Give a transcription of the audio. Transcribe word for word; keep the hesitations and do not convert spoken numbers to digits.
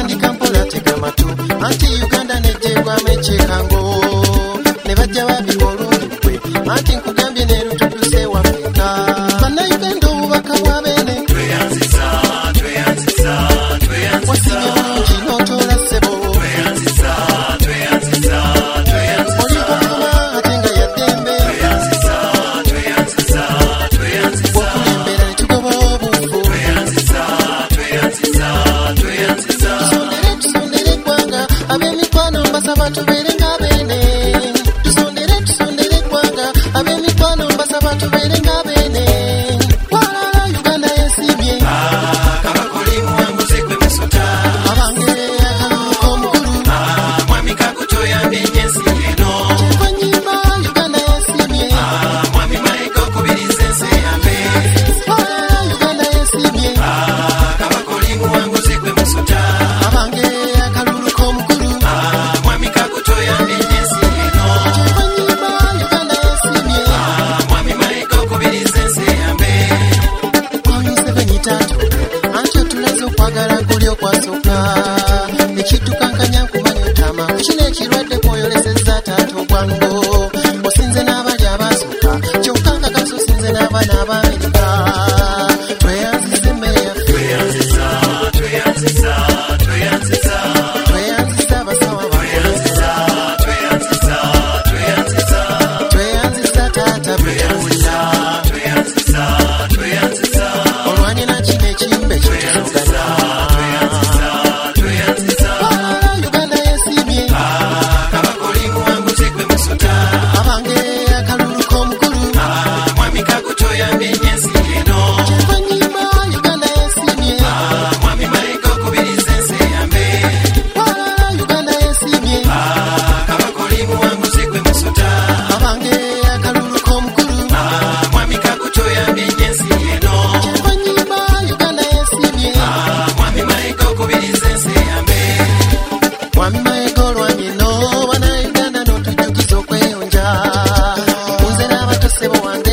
yatandika mpola tegamatu anti Uganda nejjebwa mechekango ne bajja babika olundikwe anti nkugambye ne lututuse wa Afrika bannayuganda obubaka bwa bene tweyanziza tweyanziza tweyanziza wasibye bulungi n'otoola ssebo tweyanziza tweyanziza tweyanziza olivuma ate nga yaddembe tweyanziza tweyanziza tweyanziza okulembera ne tugoba obufu tweyanziza tweyanziza tweyanziza tusondere tusondere eggwanga ab'emikwano mbasaba tubeere nga bene tusondere tusondere eggwanga ab'emikwano mbasaba tubeere nga bene walala Uganda yesimbye kabakoli muwanguze gwe musota abange akalulu k'omukulu mwami kakutoyambye enyensi eno kyekonyimba Uganda yesimbye mwami mayiga okubiriza ensi yambe walala Uganda yesimbye kabakoli muwanguze gwe musota abange akalulu k'omukulu mwami kakutoyambye enyensi eno kyekonyimba Uganda yesimbye mwami mayiga okubiriza ensi yambe Museveni tato anti otulaze okwagala guli okwasooka ekiddukankanya nkumanya otama kukino ekirwadde kwoyolesezza taata obwango osinze n'abali abasooka kyokka nkakasa osinze n'abaana ab'Amerika tweyanziza emmere yaffe tweyanziza tweyanziza tweyanziza tweyanziza abasawo tweyanziza tweyanziza tweyanziza tweyanziza taata tweyanziza tweyanziza tweyanziza olwanira kino ekimbe kyotuzugana tweyanziza tweyanziza walala Uganda yesimbye kabakoli muwanguze gwe musota abange akalulu k'omukulu mwami kakutoyambye enyensi eno kyekonyimba Uganda yesimbye mwami mayiga okubiriza ensi yambe walala Uganda yesimbye kabakoli muwanguze gwe musota abange akalulu k'omukulu mwami kakutoyambye enyensi eno kyekonyimba Uganda yesimbye mwami mayiga okubiriza ensi yambe mwami mayiga olwanyi no bannayuganda n'otujjukiza okweyonja nze n'abatosebo wange